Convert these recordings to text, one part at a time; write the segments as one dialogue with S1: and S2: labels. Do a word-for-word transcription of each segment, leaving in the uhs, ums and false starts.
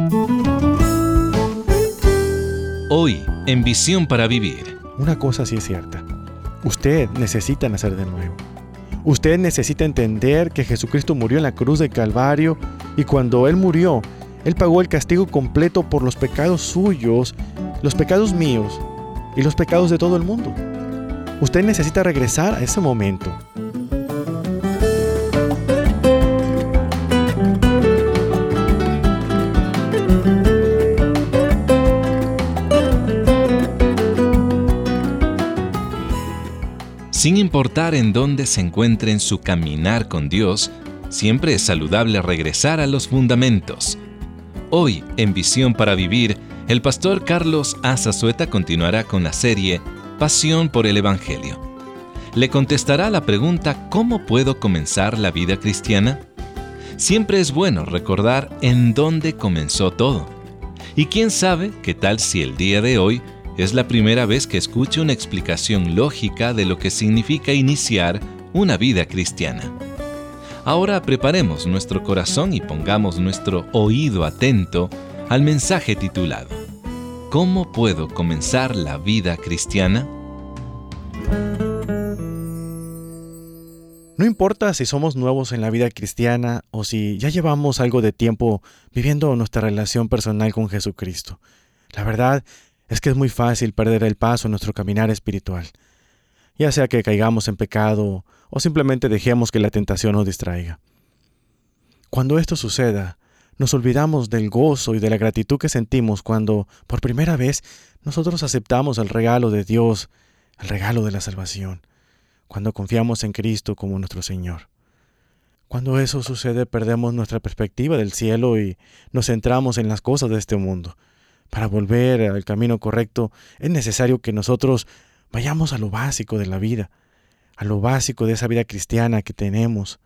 S1: Hoy, en Visión para Vivir.
S2: Una cosa sí es cierta. Usted necesita nacer de nuevo. Usted necesita entender que Jesucristo murió en la cruz del Calvario y cuando Él murió, Él pagó el castigo completo por los pecados suyos, los pecados míos y los pecados de todo el mundo. Usted necesita regresar a ese momento.
S1: Sin importar en dónde se encuentre en su caminar con Dios, siempre es saludable regresar a los fundamentos. Hoy, en Visión para Vivir, el pastor Carlos A. Zazueta continuará con la serie Pasión por el Evangelio. Le contestará la pregunta ¿cómo puedo comenzar la vida cristiana? Siempre es bueno recordar en dónde comenzó todo. Y quién sabe qué tal si el día de hoy es la primera vez que escuche una explicación lógica de lo que significa iniciar una vida cristiana. Ahora preparemos nuestro corazón y pongamos nuestro oído atento al mensaje titulado ¿Cómo puedo comenzar la vida cristiana?
S2: No importa si somos nuevos en la vida cristiana o si ya llevamos algo de tiempo viviendo nuestra relación personal con Jesucristo. La verdad es que es muy fácil perder el paso en nuestro caminar espiritual, ya sea que caigamos en pecado o simplemente dejemos que la tentación nos distraiga. Cuando esto suceda, nos olvidamos del gozo y de la gratitud que sentimos cuando, por primera vez, nosotros aceptamos el regalo de Dios, el regalo de la salvación, cuando confiamos en Cristo como nuestro Señor. Cuando eso sucede, perdemos nuestra perspectiva del cielo y nos centramos en las cosas de este mundo. Para volver al camino correcto, es necesario que nosotros vayamos a lo básico de la vida, a lo básico de esa vida cristiana que tenemos.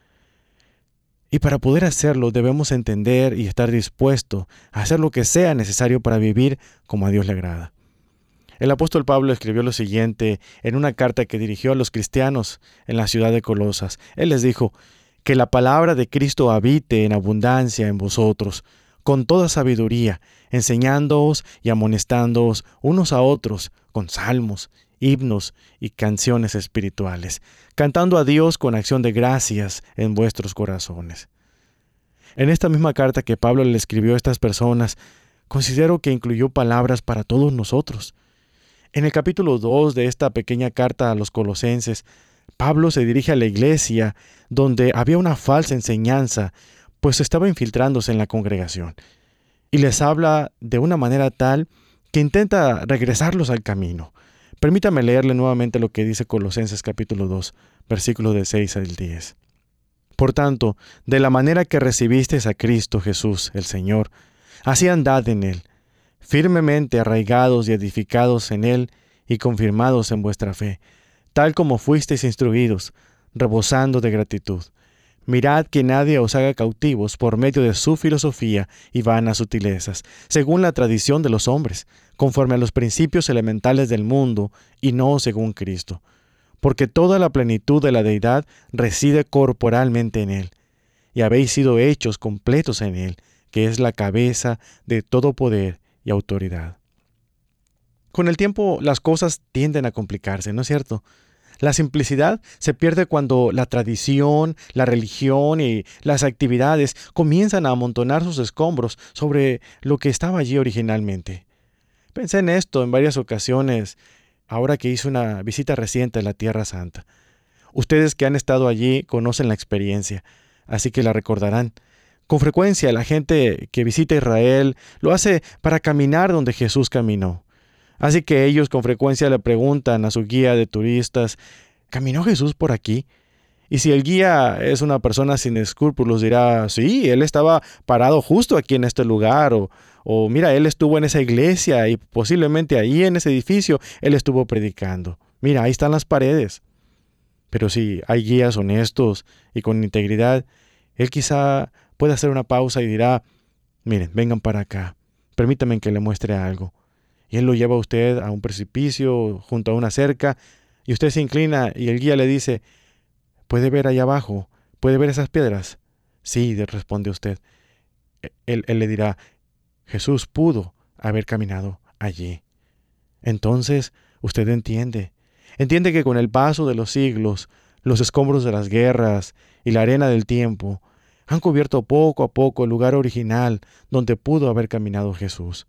S2: Y para poder hacerlo, debemos entender y estar dispuestos a hacer lo que sea necesario para vivir como a Dios le agrada. El apóstol Pablo escribió lo siguiente en una carta que dirigió a los cristianos en la ciudad de Colosas. Él les dijo, que la palabra de Cristo habite en abundancia en vosotros, con toda sabiduría, enseñándoos y amonestándoos unos a otros con salmos, himnos y canciones espirituales, cantando a Dios con acción de gracias en vuestros corazones. En esta misma carta que Pablo le escribió a estas personas, considero que incluyó palabras para todos nosotros. En el capítulo dos de esta pequeña carta a los colosenses, Pablo se dirige a la iglesia donde había una falsa enseñanza, pues estaba infiltrándose en la congregación, y les habla de una manera tal que intenta regresarlos al camino. Permítame leerle nuevamente lo que dice Colosenses capítulo dos, versículos de seis al diez. Por tanto, de la manera que recibisteis a Cristo Jesús, el Señor, así andad en Él, firmemente arraigados y edificados en Él y confirmados en vuestra fe, tal como fuisteis instruidos, rebosando de gratitud. Mirad que nadie os haga cautivos por medio de su filosofía y vanas sutilezas, según la tradición de los hombres, conforme a los principios elementales del mundo, y no según Cristo. Porque toda la plenitud de la deidad reside corporalmente en Él, y habéis sido hechos completos en Él, que es la cabeza de todo poder y autoridad. Con el tiempo las cosas tienden a complicarse, ¿no es cierto? La simplicidad se pierde cuando la tradición, la religión y las actividades comienzan a amontonar sus escombros sobre lo que estaba allí originalmente. Pensé en esto en varias ocasiones, ahora que hice una visita reciente a la Tierra Santa. Ustedes que han estado allí conocen la experiencia, así que la recordarán. Con frecuencia la gente que visita Israel lo hace para caminar donde Jesús caminó. Así que ellos con frecuencia le preguntan a su guía de turistas, ¿caminó Jesús por aquí? Y si el guía es una persona sin escrúpulos, dirá, sí, él estaba parado justo aquí en este lugar, o, o mira, él estuvo en esa iglesia y posiblemente ahí en ese edificio él estuvo predicando. Mira, ahí están las paredes. Pero si hay guías honestos y con integridad, él quizá pueda hacer una pausa y dirá, miren, vengan para acá, permítanme que le muestre algo. Y él lo lleva a usted a un precipicio junto a una cerca y usted se inclina y el guía le dice, ¿puede ver allá abajo? ¿Puede ver esas piedras? Sí, le responde usted. Él, él le dirá, Jesús pudo haber caminado allí. Entonces, usted entiende, entiende que con el paso de los siglos, los escombros de las guerras y la arena del tiempo han cubierto poco a poco el lugar original donde pudo haber caminado Jesús.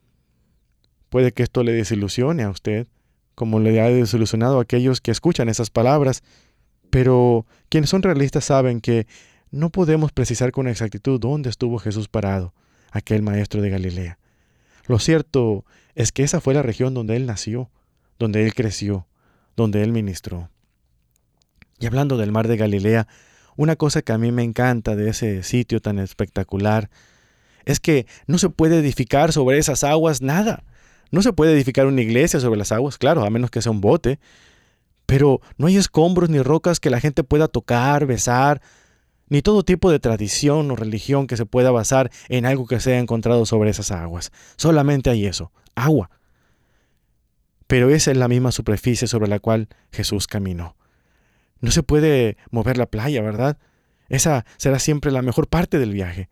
S2: Puede que esto le desilusione a usted, como le ha desilusionado a aquellos que escuchan esas palabras, pero quienes son realistas saben que no podemos precisar con exactitud dónde estuvo Jesús parado, aquel maestro de Galilea. Lo cierto es que esa fue la región donde Él nació, donde Él creció, donde Él ministró. Y hablando del mar de Galilea, una cosa que a mí me encanta de ese sitio tan espectacular es que no se puede edificar sobre esas aguas nada. No se puede edificar una iglesia sobre las aguas, claro, a menos que sea un bote, pero no hay escombros ni rocas que la gente pueda tocar, besar, ni todo tipo de tradición o religión que se pueda basar en algo que se haya encontrado sobre esas aguas. Solamente hay eso, agua. Pero esa es la misma superficie sobre la cual Jesús caminó. No se puede mover la playa, ¿verdad? Esa será siempre la mejor parte del viaje.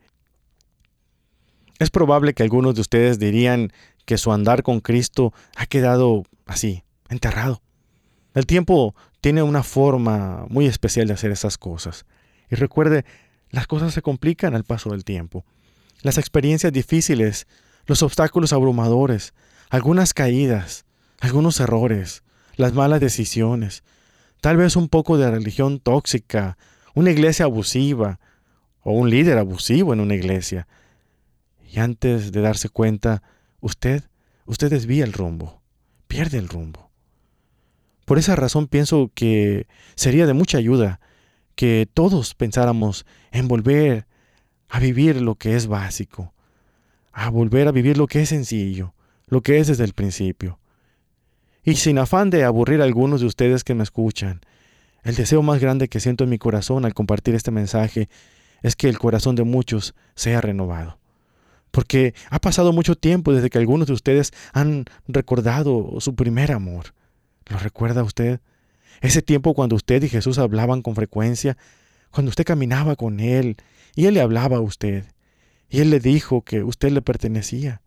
S2: Es probable que algunos de ustedes dirían que su andar con Cristo ha quedado así, enterrado. El tiempo tiene una forma muy especial de hacer esas cosas. Y recuerde, las cosas se complican al paso del tiempo. Las experiencias difíciles, los obstáculos abrumadores, algunas caídas, algunos errores, las malas decisiones, tal vez un poco de religión tóxica, una iglesia abusiva o un líder abusivo en una iglesia. Y antes de darse cuenta, usted, usted desvía el rumbo, pierde el rumbo. Por esa razón pienso que sería de mucha ayuda que todos pensáramos en volver a vivir lo que es básico, a volver a vivir lo que es sencillo, lo que es desde el principio. Y sin afán de aburrir a algunos de ustedes que me escuchan, el deseo más grande que siento en mi corazón al compartir este mensaje es que el corazón de muchos sea renovado. Porque ha pasado mucho tiempo desde que algunos de ustedes han recordado su primer amor. ¿Lo recuerda usted? Ese tiempo cuando usted y Jesús hablaban con frecuencia, cuando usted caminaba con Él y Él le hablaba a usted, y Él le dijo que usted le pertenecía.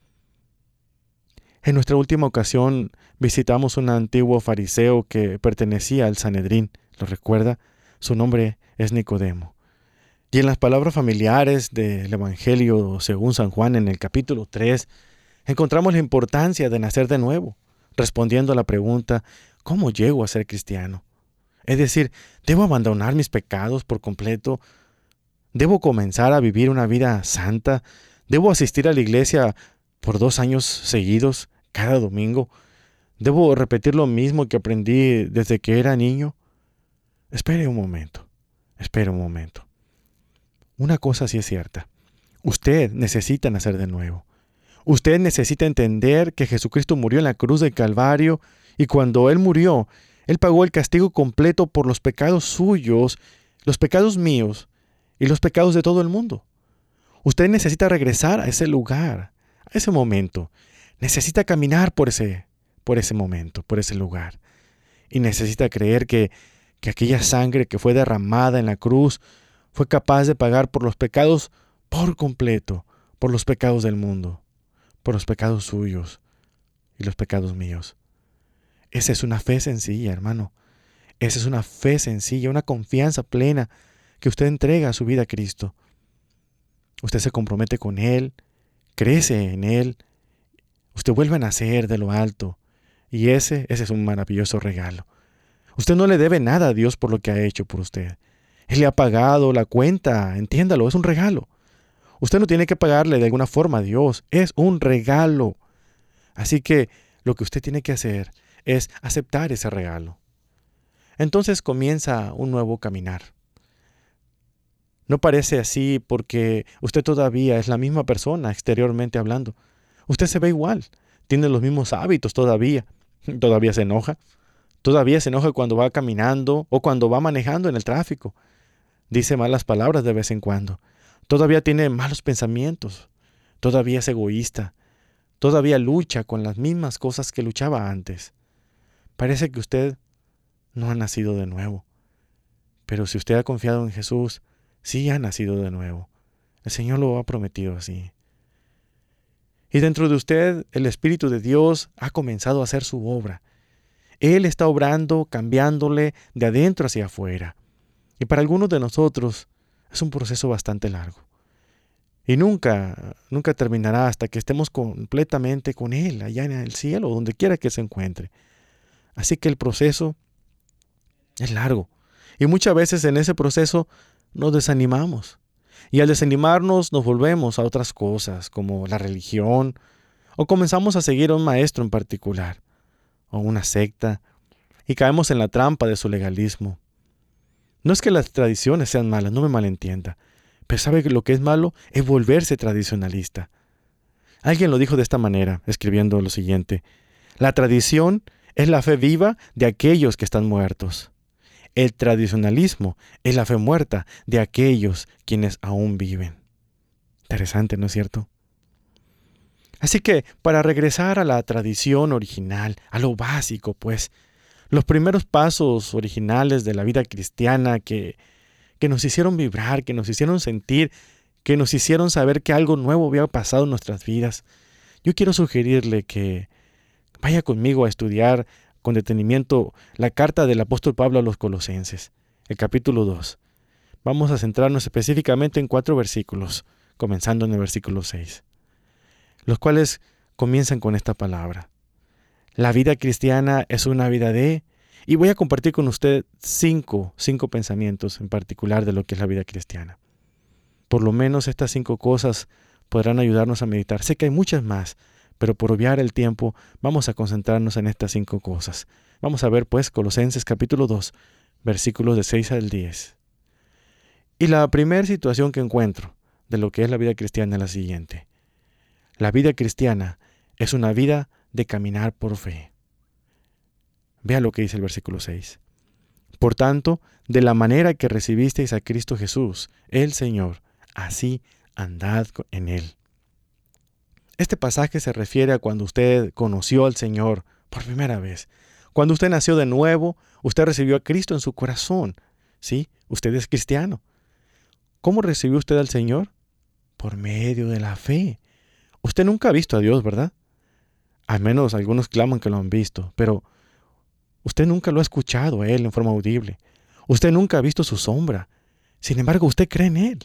S2: En nuestra última ocasión visitamos un antiguo fariseo que pertenecía al Sanedrín. ¿Lo recuerda? Su nombre es Nicodemo. Y en las palabras familiares del Evangelio según San Juan en el capítulo tres, encontramos la importancia de nacer de nuevo, respondiendo a la pregunta, ¿cómo llego a ser cristiano? Es decir, ¿debo abandonar mis pecados por completo? ¿Debo comenzar a vivir una vida santa? ¿Debo asistir a la iglesia por dos años seguidos, cada domingo? ¿Debo repetir lo mismo que aprendí desde que era niño? Espere un momento, espere un momento. Una cosa sí es cierta. Usted necesita nacer de nuevo. Usted necesita entender que Jesucristo murió en la cruz del Calvario y cuando Él murió, Él pagó el castigo completo por los pecados suyos, los pecados míos y los pecados de todo el mundo. Usted necesita regresar a ese lugar, a ese momento. Necesita caminar por ese, por ese momento, por ese lugar. Y necesita creer que, que aquella sangre que fue derramada en la cruz fue capaz de pagar por los pecados por completo, por los pecados del mundo, por los pecados suyos y los pecados míos. Esa es una fe sencilla, hermano. Esa es una fe sencilla, una confianza plena que usted entrega a su vida a Cristo. Usted se compromete con Él, crece en Él, usted vuelve a nacer de lo alto y ese, ese es un maravilloso regalo. Usted no le debe nada a Dios por lo que ha hecho por usted. Él le ha pagado la cuenta, entiéndalo, es un regalo. Usted no tiene que pagarle de alguna forma a Dios, es un regalo. Así que lo que usted tiene que hacer es aceptar ese regalo. Entonces comienza un nuevo caminar. No parece así porque usted todavía es la misma persona exteriormente hablando. Usted se ve igual, tiene los mismos hábitos todavía. Todavía se enoja. Todavía se enoja cuando va caminando o cuando va manejando en el tráfico. Dice malas palabras de vez en cuando. Todavía tiene malos pensamientos. Todavía es egoísta. Todavía lucha con las mismas cosas que luchaba antes. Parece que usted no ha nacido de nuevo. Pero si usted ha confiado en Jesús, sí ha nacido de nuevo. El Señor lo ha prometido así. Y dentro de usted, el Espíritu de Dios ha comenzado a hacer su obra. Él está obrando, cambiándole de adentro hacia afuera. Y para algunos de nosotros es un proceso bastante largo. Y nunca, nunca terminará hasta que estemos completamente con Él, allá en el cielo, donde quiera que se encuentre. Así que el proceso es largo. Y muchas veces en ese proceso nos desanimamos. Y al desanimarnos nos volvemos a otras cosas, como la religión, o comenzamos a seguir a un maestro en particular, o una secta, y caemos en la trampa de su legalismo. No es que las tradiciones sean malas, no me malentienda, pero ¿sabe que lo que es malo? Es volverse tradicionalista. Alguien lo dijo de esta manera, escribiendo lo siguiente: la tradición es la fe viva de aquellos que están muertos. El tradicionalismo es la fe muerta de aquellos quienes aún viven. Interesante, ¿no es cierto? Así que, para regresar a la tradición original, a lo básico, pues, los primeros pasos originales de la vida cristiana que, que nos hicieron vibrar, que nos hicieron sentir, que nos hicieron saber que algo nuevo había pasado en nuestras vidas, yo quiero sugerirle que vaya conmigo a estudiar con detenimiento la carta del apóstol Pablo a los Colosenses, el capítulo dos. Vamos a centrarnos específicamente en cuatro versículos, comenzando en el versículo seis, los cuales comienzan con esta palabra: la vida cristiana es una vida de... Y voy a compartir con usted cinco, cinco pensamientos en particular de lo que es la vida cristiana. Por lo menos estas cinco cosas podrán ayudarnos a meditar. Sé que hay muchas más, pero por obviar el tiempo, vamos a concentrarnos en estas cinco cosas. Vamos a ver, pues, Colosenses capítulo dos, versículos de seis al diez. Y la primera situación que encuentro de lo que es la vida cristiana es la siguiente: la vida cristiana es una vida de caminar por fe. Vea lo que dice el versículo seis. Por tanto, de la manera que recibisteis a Cristo Jesús, el Señor, así andad en Él. Este pasaje se refiere a cuando usted conoció al Señor por primera vez. Cuando usted nació de nuevo, usted recibió a Cristo en su corazón. ¿Sí? Usted es cristiano. ¿Cómo recibió usted al Señor? Por medio de la fe. Usted nunca ha visto a Dios, ¿verdad? Al menos algunos claman que lo han visto, pero usted nunca lo ha escuchado a Él en forma audible. Usted nunca ha visto su sombra. Sin embargo, usted cree en Él.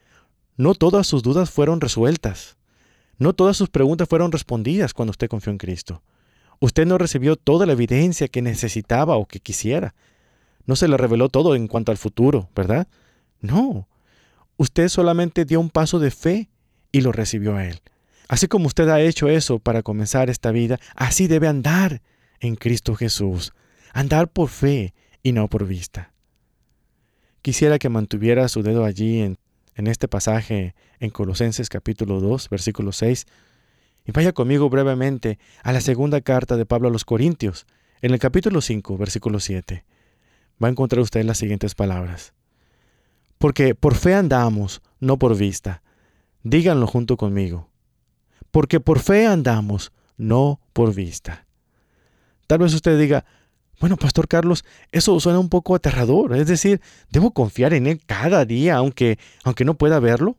S2: No todas sus dudas fueron resueltas. No todas sus preguntas fueron respondidas cuando usted confió en Cristo. Usted no recibió toda la evidencia que necesitaba o que quisiera. No se le reveló todo en cuanto al futuro, ¿verdad? No. Usted solamente dio un paso de fe y lo recibió a Él. Así como usted ha hecho eso para comenzar esta vida, así debe andar en Cristo Jesús. Andar por fe y no por vista. Quisiera que mantuviera su dedo allí en, en este pasaje en Colosenses capítulo dos, versículo seis. Y vaya conmigo brevemente a la segunda carta de Pablo a los Corintios, en el capítulo cinco, versículo siete. Va a encontrar usted las siguientes palabras: porque por fe andamos, no por vista. Díganlo junto conmigo. Porque por fe andamos, no por vista. Tal vez usted diga: bueno, Pastor Carlos, eso suena un poco aterrador. Es decir, ¿debo confiar en Él cada día, aunque, aunque no pueda verlo?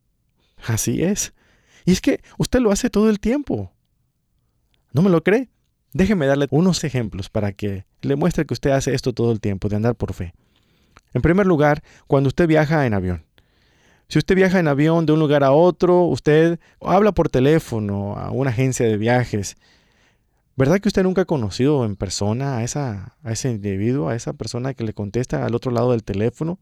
S2: Así es. Y es que usted lo hace todo el tiempo. ¿No me lo cree? Déjeme darle unos ejemplos para que le muestre que usted hace esto todo el tiempo, de andar por fe. En primer lugar, cuando usted viaja en avión. Si usted viaja en avión de un lugar a otro, usted habla por teléfono a una agencia de viajes. ¿Verdad que usted nunca ha conocido en persona a, esa, a ese individuo, a esa persona que le contesta al otro lado del teléfono?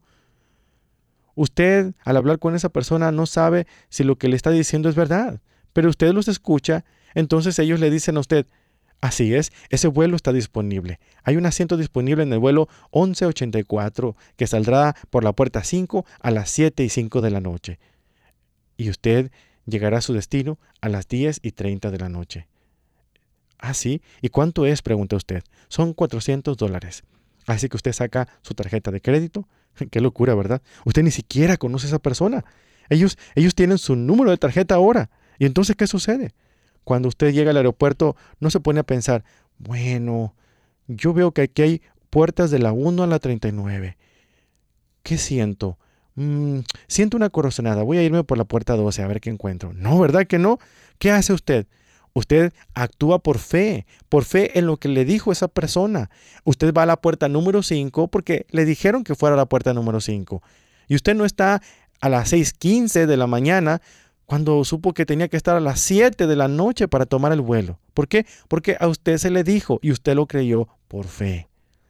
S2: Usted, al hablar con esa persona, no sabe si lo que le está diciendo es verdad, pero usted los escucha, entonces ellos le dicen a usted: así es, ese vuelo está disponible. Hay un asiento disponible en el vuelo once ochenta y cuatro que saldrá por la puerta cinco a las siete y cinco de la noche. Y usted llegará a su destino a las diez y treinta de la noche. ¿Ah, sí? ¿Y cuánto es?, pregunta usted. Son cuatrocientos dólares. Así que usted saca su tarjeta de crédito. Qué locura, ¿verdad? Usted ni siquiera conoce a esa persona. Ellos, ellos tienen su número de tarjeta ahora. ¿Y entonces qué sucede? Cuando usted llega al aeropuerto, no se pone a pensar: bueno, yo veo que aquí hay puertas de la uno a la treinta y nueve. ¿Qué siento? Mm, siento una corazonada. Voy a irme por la puerta doce a ver qué encuentro. No, ¿verdad que no? ¿Qué hace usted? Usted actúa por fe, por fe en lo que le dijo esa persona. Usted va a la puerta número cinco porque le dijeron que fuera a la puerta número cinco. Y usted no está a las seis quince de la mañana cuando supo que tenía que estar a las siete de la noche para tomar el vuelo. ¿Por qué? Porque a usted se le dijo y usted lo creyó por fe.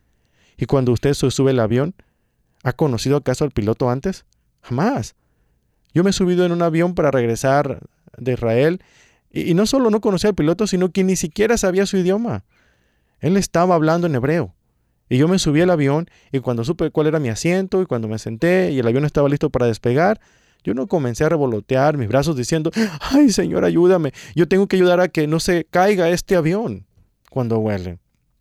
S2: Y cuando usted se sube al avión, ¿ha conocido acaso al piloto antes? Jamás. Yo me he subido en un avión para regresar de Israel y, y no solo no conocía al piloto, sino que ni siquiera sabía su idioma. Él estaba hablando en hebreo. Y yo me subí al avión y cuando supe cuál era mi asiento y cuando me senté y el avión estaba listo para despegar, yo no comencé a revolotear mis brazos diciendo, ¡ay, Señor, ayúdame! Yo tengo que ayudar a que no se caiga este avión cuando vuele.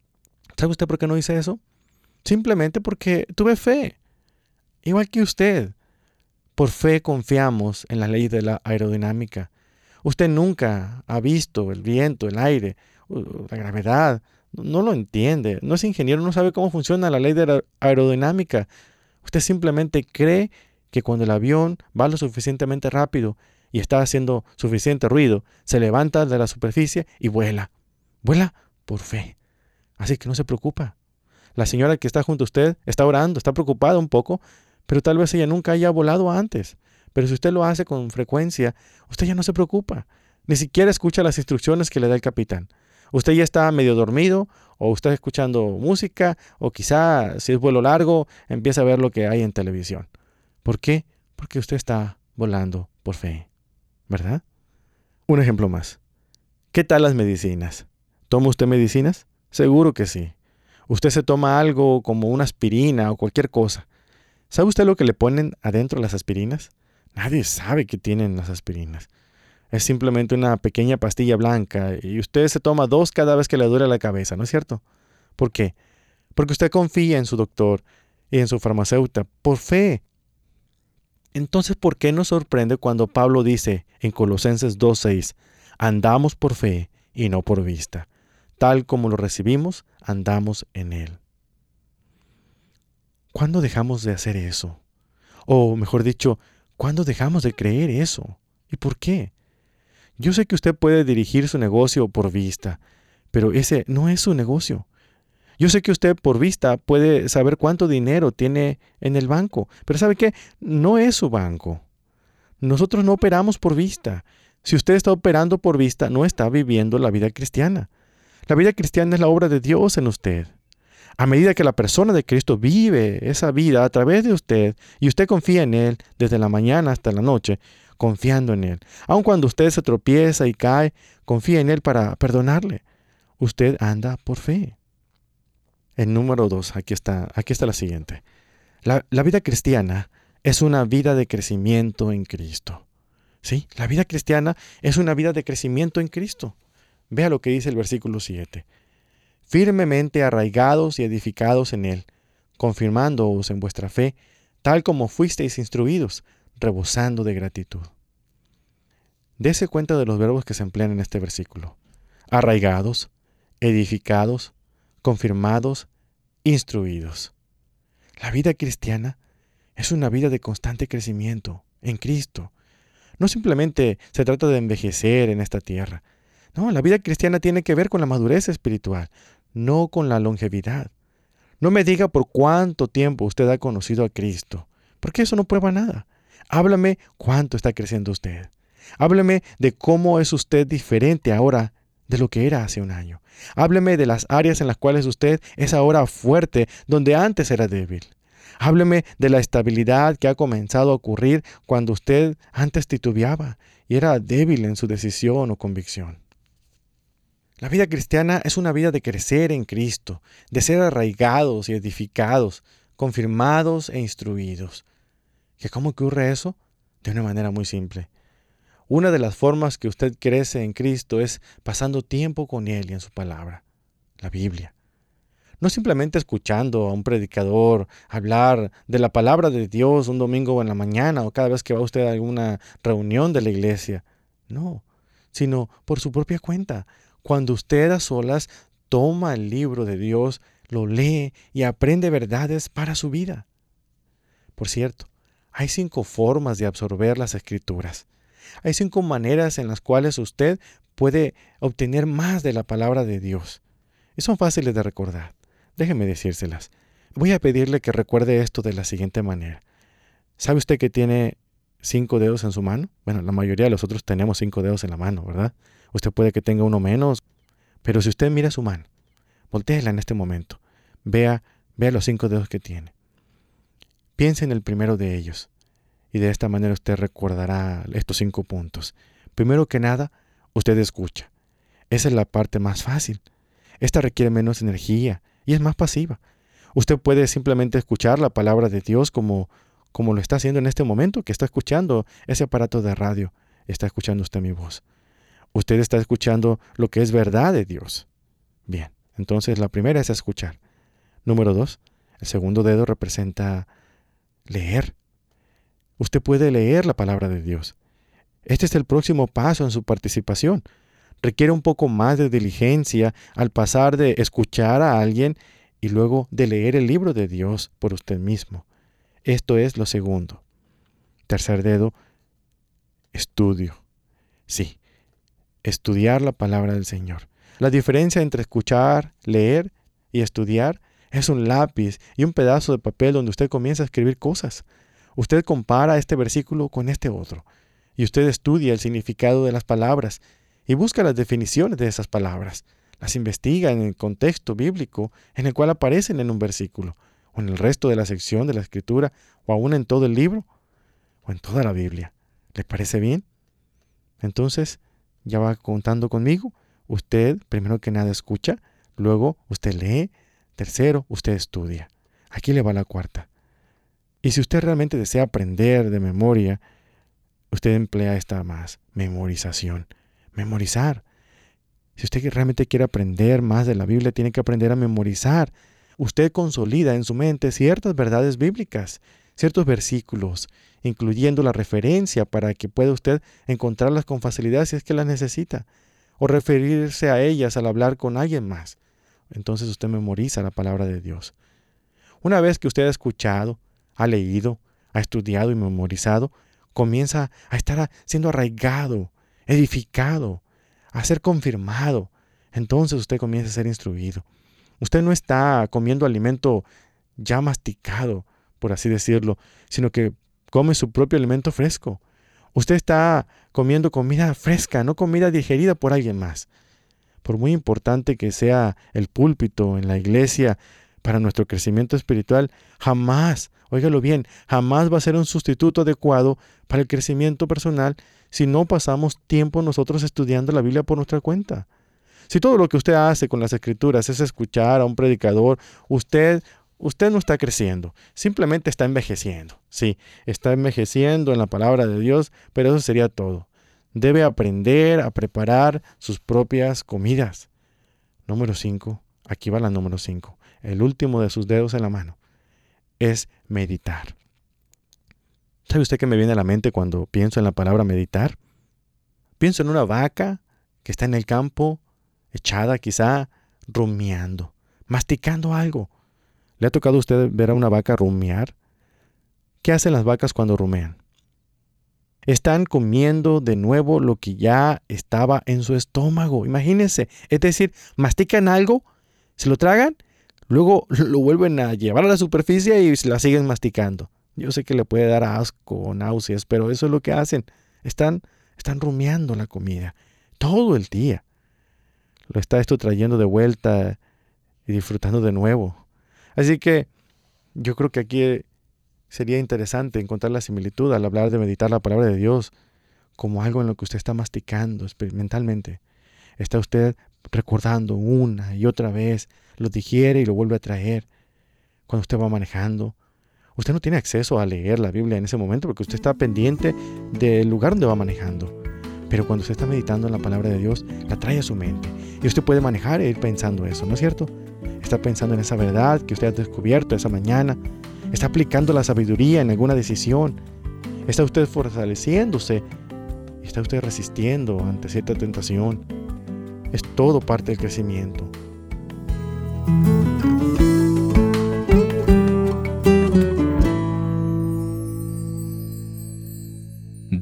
S2: ¿Sabe usted por qué no hice eso? Simplemente porque tuve fe. Igual que usted. Por fe confiamos en la ley de la aerodinámica. Usted nunca ha visto el viento, el aire, la gravedad. No lo entiende. No es ingeniero, no sabe cómo funciona la ley de la aerodinámica. Usted simplemente cree que cuando el avión va lo suficientemente rápido y está haciendo suficiente ruido, se levanta de la superficie y vuela. Vuela por fe. Así que no se preocupa. La señora que está junto a usted está orando, está preocupada un poco, pero tal vez ella nunca haya volado antes. Pero si usted lo hace con frecuencia, usted ya no se preocupa. Ni siquiera escucha las instrucciones que le da el capitán. Usted ya está medio dormido, o está escuchando música, o quizá, si es vuelo largo, empieza a ver lo que hay en televisión. ¿Por qué? Porque usted está volando por fe, ¿verdad? Un ejemplo más. ¿Qué tal las medicinas? ¿Toma usted medicinas? Seguro que sí. Usted se toma algo como una aspirina o cualquier cosa. ¿Sabe usted lo que le ponen adentro de las aspirinas? Nadie sabe qué tienen las aspirinas. Es simplemente una pequeña pastilla blanca y usted se toma dos cada vez que le duele la cabeza, ¿no es cierto? ¿Por qué? Porque usted confía en su doctor y en su farmacéutica por fe. Entonces, ¿por qué nos sorprende cuando Pablo dice en Colosenses dos seis, andamos por fe y no por vista? Tal como lo recibimos, andamos en él. ¿Cuándo dejamos de hacer eso? O mejor dicho, ¿cuándo dejamos de creer eso? ¿Y por qué? Yo sé que usted puede dirigir su negocio por vista, pero ese no es su negocio. Yo sé que usted por vista puede saber cuánto dinero tiene en el banco, pero ¿sabe qué? No es su banco. Nosotros no operamos por vista. Si usted está operando por vista, no está viviendo la vida cristiana. La vida cristiana es la obra de Dios en usted. A medida que la persona de Cristo vive esa vida a través de usted y usted confía en Él desde la mañana hasta la noche, confiando en Él. Aun cuando usted se tropieza y cae, confía en Él para perdonarle. Usted anda por fe. El número dos, aquí está, aquí está la siguiente. La, la vida cristiana es una vida de crecimiento en Cristo. ¿Sí? La vida cristiana es una vida de crecimiento en Cristo. Vea lo que dice el versículo siete. Firmemente arraigados y edificados en Él, confirmándoos en vuestra fe, tal como fuisteis instruidos, rebosando de gratitud. Dese cuenta de los verbos que se emplean en este versículo. Arraigados, edificados, confirmados, instruidos. La vida cristiana es una vida de constante crecimiento en Cristo. No simplemente se trata de envejecer en esta tierra. No, la vida cristiana tiene que ver con la madurez espiritual, no con la longevidad. No me diga por cuánto tiempo usted ha conocido a Cristo, porque eso no prueba nada. Háblame cuánto está creciendo usted. Hábleme de cómo es usted diferente ahora de lo que era hace un año. Hábleme de las áreas en las cuales usted es ahora fuerte, donde antes era débil. Hábleme de la estabilidad que ha comenzado a ocurrir cuando usted antes titubeaba y era débil en su decisión o convicción. La vida cristiana es una vida de crecer en Cristo, de ser arraigados y edificados, confirmados e instruidos. ¿Y cómo ocurre eso? De una manera muy simple. Una de las formas que usted crece en Cristo es pasando tiempo con Él y en su palabra, la Biblia. No simplemente escuchando a un predicador hablar de la palabra de Dios un domingo en la mañana o cada vez que va usted a alguna reunión de la iglesia. No, sino por su propia cuenta. Cuando usted a solas toma el libro de Dios, lo lee y aprende verdades para su vida. Por cierto, hay cinco formas de absorber las Escrituras. Hay cinco maneras en las cuales usted puede obtener más de la palabra de Dios. Y son fáciles de recordar. Déjeme decírselas. Voy a pedirle que recuerde esto de la siguiente manera. ¿Sabe usted que tiene cinco dedos en su mano? Bueno, la mayoría de nosotros tenemos cinco dedos en la mano, ¿verdad? Usted puede que tenga uno menos, pero si usted mira su mano, voltéela en este momento. Vea, vea los cinco dedos que tiene. Piense en el primero de ellos. Y de esta manera usted recordará estos cinco puntos. Primero que nada, usted escucha. Esa es la parte más fácil. Esta requiere menos energía y es más pasiva. Usted puede simplemente escuchar la palabra de Dios como, como lo está haciendo en este momento, que está escuchando ese aparato de radio. Está escuchando usted mi voz. Usted está escuchando lo que es verdad de Dios. Bien, entonces la primera es escuchar. Número dos, el segundo dedo representa leer. Usted puede leer la palabra de Dios. Este es el próximo paso en su participación. Requiere un poco más de diligencia al pasar de escuchar a alguien y luego de leer el libro de Dios por usted mismo. Esto es lo segundo. Tercer dedo, estudio. Sí, estudiar la palabra del Señor. La diferencia entre escuchar, leer y estudiar es un lápiz y un pedazo de papel donde usted comienza a escribir cosas. Usted compara este versículo con este otro y usted estudia el significado de las palabras y busca las definiciones de esas palabras. Las investiga en el contexto bíblico en el cual aparecen en un versículo o en el resto de la sección de la Escritura o aún en todo el libro o en toda la Biblia. ¿Le parece bien? Entonces, ya va contando conmigo. Usted, primero que nada, escucha, luego usted lee, tercero, usted estudia. Aquí le va la cuarta. Y si usted realmente desea aprender de memoria, usted emplea esta más, memorización. Memorizar. Si usted realmente quiere aprender más de la Biblia, tiene que aprender a memorizar. Usted consolida en su mente ciertas verdades bíblicas, ciertos versículos, incluyendo la referencia para que pueda usted encontrarlas con facilidad si es que las necesita, o referirse a ellas al hablar con alguien más. Entonces usted memoriza la palabra de Dios. Una vez que usted ha escuchado, ha leído, ha estudiado y memorizado, comienza a estar siendo arraigado, edificado, a ser confirmado. Entonces usted comienza a ser instruido. Usted no está comiendo alimento ya masticado, por así decirlo, sino que come su propio alimento fresco. Usted está comiendo comida fresca, no comida digerida por alguien más. Por muy importante que sea el púlpito en la iglesia para nuestro crecimiento espiritual, jamás, óigalo bien, jamás va a ser un sustituto adecuado para el crecimiento personal si no pasamos tiempo nosotros estudiando la Biblia por nuestra cuenta. Si todo lo que usted hace con las Escrituras es escuchar a un predicador, usted, usted no está creciendo, simplemente está envejeciendo. Sí, está envejeciendo en la palabra de Dios, pero eso sería todo. Debe aprender a preparar sus propias comidas. Número cinco, aquí va la número cinco, el último de sus dedos en la mano, es meditar. ¿Sabe usted qué me viene a la mente cuando pienso en la palabra meditar? Pienso en una vaca que está en el campo, echada quizá, rumiando, masticando algo. ¿Le ha tocado a usted ver a una vaca rumiar? ¿Qué hacen las vacas cuando rumean? Están comiendo de nuevo lo que ya estaba en su estómago. Imagínense, es decir, mastican algo, se lo tragan, luego lo vuelven a llevar a la superficie y se la siguen masticando. Yo sé que le puede dar asco o náuseas, pero eso es lo que hacen. Están, están rumiando la comida todo el día. Lo está esto trayendo de vuelta y disfrutando de nuevo. Así que yo creo que aquí sería interesante encontrar la similitud al hablar de meditar la palabra de Dios como algo en lo que usted está masticando mentalmente. Está usted recordando una y otra vez, lo digiere y lo vuelve a traer. Cuando usted va manejando, usted no tiene acceso a leer la Biblia en ese momento porque usted está pendiente del lugar donde va manejando. Pero cuando usted está meditando en la palabra de Dios, la trae a su mente. Y usted puede manejar e ir pensando eso, ¿no es cierto? Está pensando en esa verdad que usted ha descubierto esa mañana. Está aplicando la sabiduría en alguna decisión. Está usted fortaleciéndose. Está usted resistiendo ante cierta tentación. Es todo parte del crecimiento.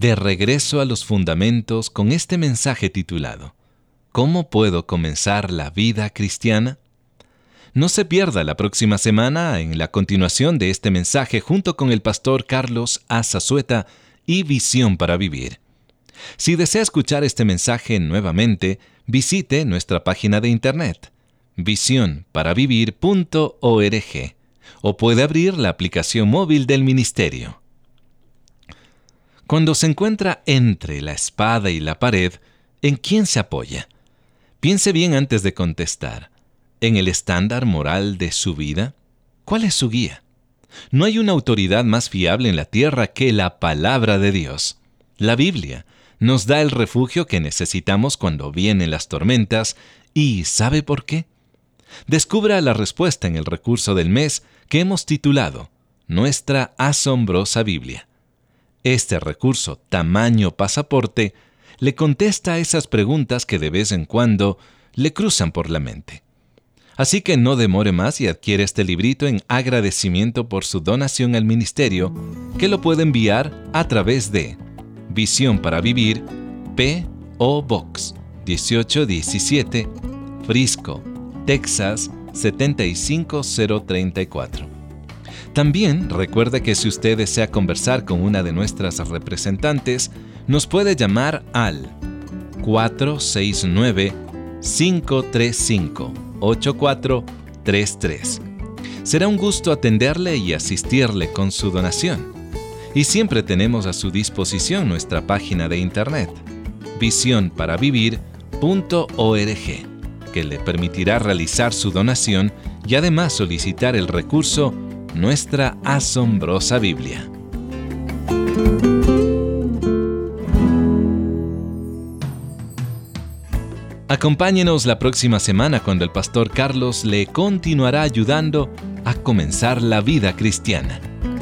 S1: de regreso a los fundamentos con este mensaje titulado ¿Cómo puedo comenzar la vida cristiana? No se pierda la próxima semana en la continuación de este mensaje junto con el pastor Carlos A. Zazueta y Visión para Vivir. Si desea escuchar este mensaje nuevamente, visite nuestra página de internet visión para vivir punto org o puede abrir la aplicación móvil del ministerio. Cuando se encuentra entre la espada y la pared, ¿en quién se apoya? Piense bien antes de contestar. ¿En el estándar moral de su vida? ¿Cuál es su guía? No hay una autoridad más fiable en la tierra que la palabra de Dios. La Biblia nos da el refugio que necesitamos cuando vienen las tormentas. ¿Y sabe por qué? Descubra la respuesta en el recurso del mes que hemos titulado Nuestra asombrosa Biblia. Este recurso, tamaño pasaporte, le contesta a esas preguntas que de vez en cuando le cruzan por la mente. Así que no demore más y adquiere este librito en agradecimiento por su donación al ministerio, que lo puede enviar a través de Visión para Vivir, P O Box dieciocho diecisiete, Frisco, Texas siete cinco cero tres cuatro. También recuerde que si usted desea conversar con una de nuestras representantes, nos puede llamar al cuatro seis nueve, cinco tres cinco, ocho cuatro tres tres. Será un gusto atenderle y asistirle con su donación. Y siempre tenemos a su disposición nuestra página de internet, visión para vivir punto org, que le permitirá realizar su donación y además solicitar el recurso Nuestra asombrosa Biblia. Acompáñenos la próxima semana cuando el pastor Carlos le continuará ayudando a comenzar la vida cristiana.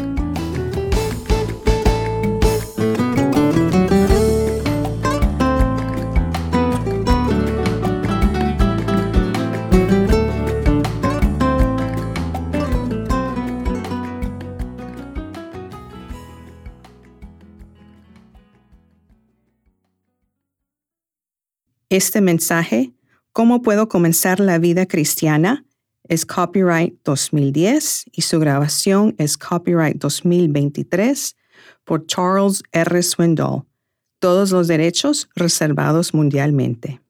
S3: Este mensaje, ¿Cómo puedo comenzar la vida cristiana?, es copyright dos mil diez y su grabación es copyright dos mil veintitrés por Charles R. Swindoll. Todos los derechos reservados mundialmente.